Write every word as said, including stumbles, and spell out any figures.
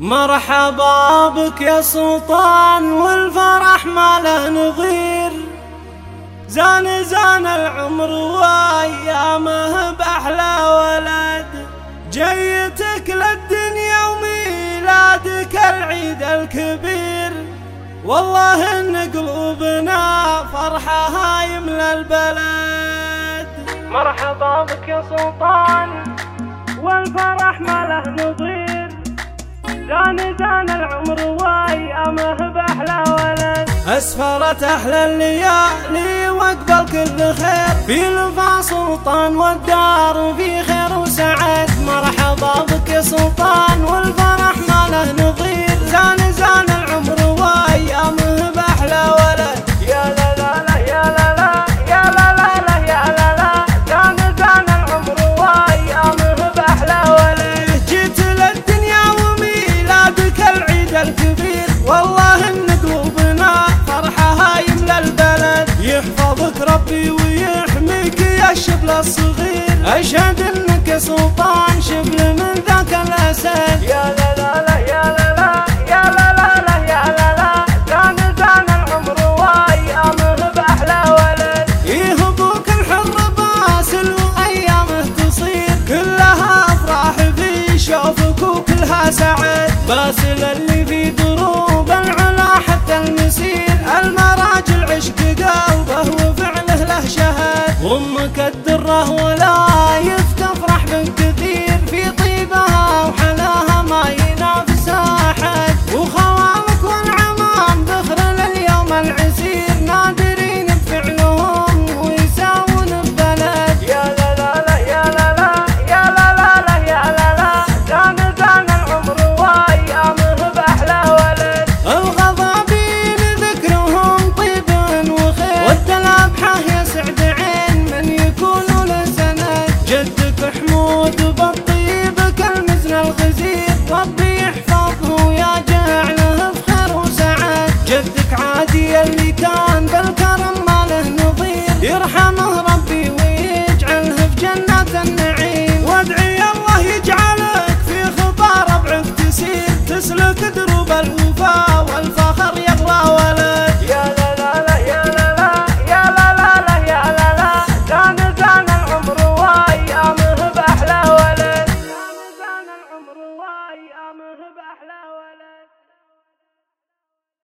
مرحبا بك يا سلطان والفرح ما له نظير، زان زان العمر وايامه باحلى ولد، جيتك للدنيا وميلادك العيد الكبير، والله ان قلوبنا فرحها يملى البلد. مرحبا بك يا سلطان والفرح ما له نظير، زان زان العمر وايامه باحلى ولد، اسفرت احلى الليالي واقبل كل خير، في لفا سلطان والدار في خير وسعد. مرحبا بك يا سلطان والفرح ما له نظير، زان زان العمر وايامه باحلى ولد، يا لا لا لا يا لا لا يا لا لا لا يا لا لا، زان زان العمر وايامه باحلى ولد، جيت للدنيا وميلادك العيد الكبير، والله ان قلوبنا فرحها يملى البلد، يحفظك ربي ويحميك يا الشبل الصغير، اشهد انك يا سلطان شبل من ذاك الاسد، يا لا لا لا يا لا لا يا لا لا لا يا لا لا، زان زان العمر وايامه باحلى ولد، إيه ابوك الحر باسل وايامه تصير، كلها افراح في شوفك وكلها سعد، باسل اللي في دروب العلا حتى المسير، المراجل عشق قلبه وفعله له شهد، وامك الدره